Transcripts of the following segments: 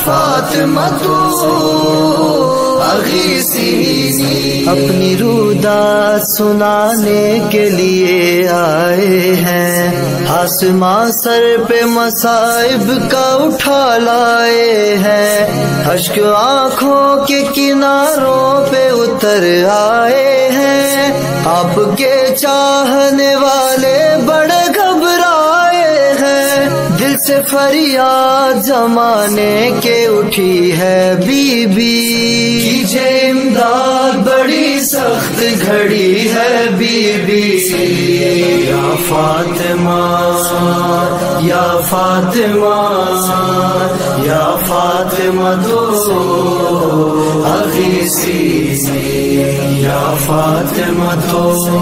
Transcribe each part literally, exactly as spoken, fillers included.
فاطمہ تو اغیثینی، اپنی رودات سنانے کے لیے آئے ہیں، آسمان سر پہ مصائب کا اٹھا لائے ہیں، اشک آنکھوں کے کناروں پہ اتر آئے ہیں، آپ کے چاہنے والے بڑے گھبرائے ہیں، دل سے فریاد زمانے کے اٹھی ہے بی بی، کیجے امداد بڑی سخت گھڑی ہے بی بی، یا فاطمہ یا فاطمہ یا فاطمہ تو اغیثینی، یا فاطمہ تو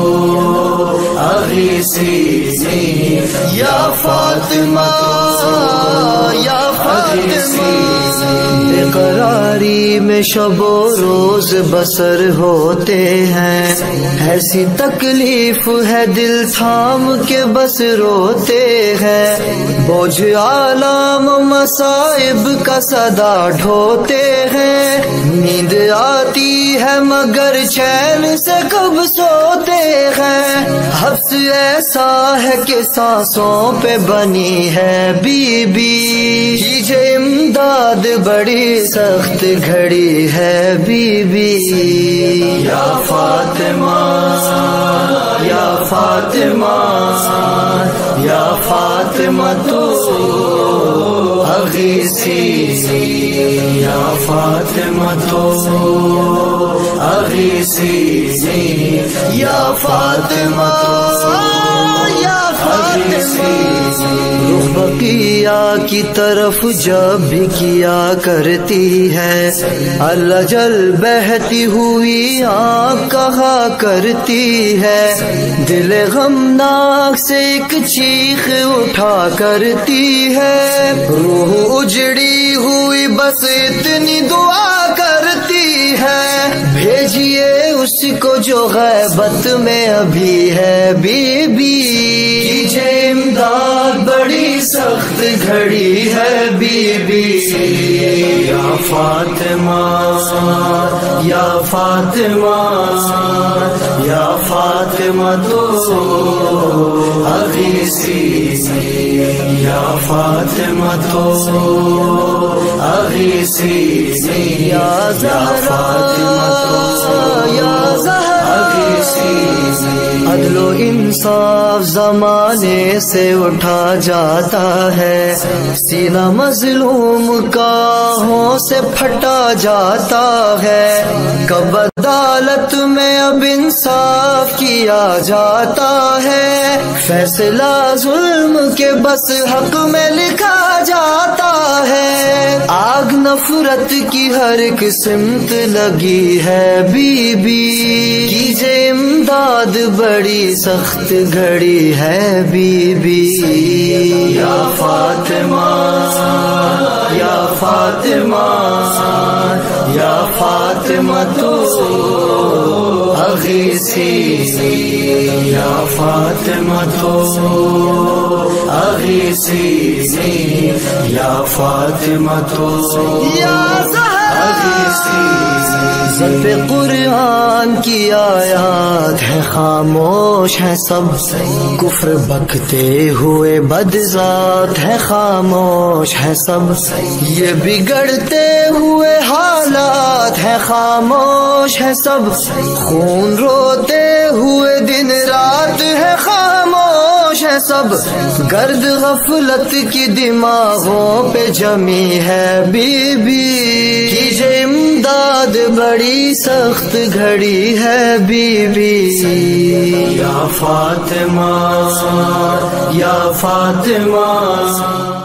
اغیثینی، یا فاطمہ یا فاطمہ، بے قراری میں شب و روز بسر ہوتے ہیں، ایسی تکلیف ہے دل تھام کے بس روتے ہیں، بوجھ عالم مصائب کا صدا ڈھوتے ہیں، نیند آتی ہے مگر چین سے کب سوتے ہیں، حبس ایسا ہے کہ سانسوں پہ بنی ہے بی بی، کیجے امداد بڑی سخت گھڑی ہے بی بی، یا فاطمہ یا فاطمہ یا فاطمہ تو اغیثینی، یا فاطمہ تو اغیثینی، یا فاطمہ یا فاطمہ، رخ بقیہ کی طرف جب بھی کیا کرتی ہے، اللہ جل بہتی ہوئی آنکھ کہا کرتی ہے، دل غمناک سے ایک چیخ اٹھا کرتی ہے، روح اجڑی ہوئی بس اتنی دعا کرتی ہے، بھیجیے اس کو جو غیبت میں ابھی ہے بی بی، کیجے امداد بڑی سخت گھڑی ہے بی بی، یا فاطمہ یا فاطمہ یا فاطمہ تو اغیثینی، یا فاطمہ تو اغیثینی، یا فاطمہ تو یا اغیثینی، عدل و انصاف زمانے سے اٹھا جاتا ہے، سینہ مظلوم کاہوں سے پھٹا جاتا ہے، کب عدالت میں اب انصاف کیا جاتا ہے، فیصلہ ظلم کے بس حق میں لکھا جاتا ہے، آگ نفرت کی ہر ایک سمت لگی ہے بی بی، کیجے امداد بڑی سخت گھڑی ہے بی بی، یا فاطمہ یا فاطمہ یا فاطمہ تو اغیثینی، یا فاطمہ تو اغیثینی، یا فاطمہ تو سب قرآن کی آیات ہے خاموش ہے سب، کفر بکتے ہوئے بدذات ہے خاموش ہے سب، یہ بگڑتے ہوئے حالات ہے خاموش ہے سب، خون روتے ہوئے دن رات ہے خاموش ہے سب، گرد غفلت کی دماغوں پہ جمی ہے بی بی، کیجے امداد بڑی سخت گھڑی ہے بی بی، یا فاطمہ یا فاطمہ